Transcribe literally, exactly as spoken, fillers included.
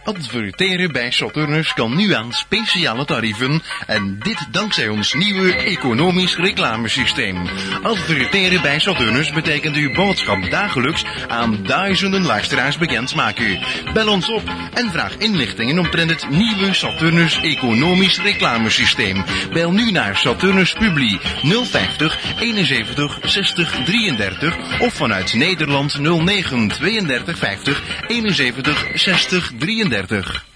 Adverteren bij Saturnus kan nu aan speciale tarieven en dit dankzij ons nieuwe economisch reclamesysteem. Adverteren bij Saturnus betekent uw boodschap dagelijks aan duizenden luisteraars bekendmaken. Bel ons op en vraag inlichtingen omtrent het nieuwe Saturnus economisch reclamesysteem. Bel nu naar Saturnus Publi nul vijftig eenenzeventig zestig drieëndertig of vanuit Nederland nul negen tweeëndertig vijftig eenenzeventig zestig drieëndertig.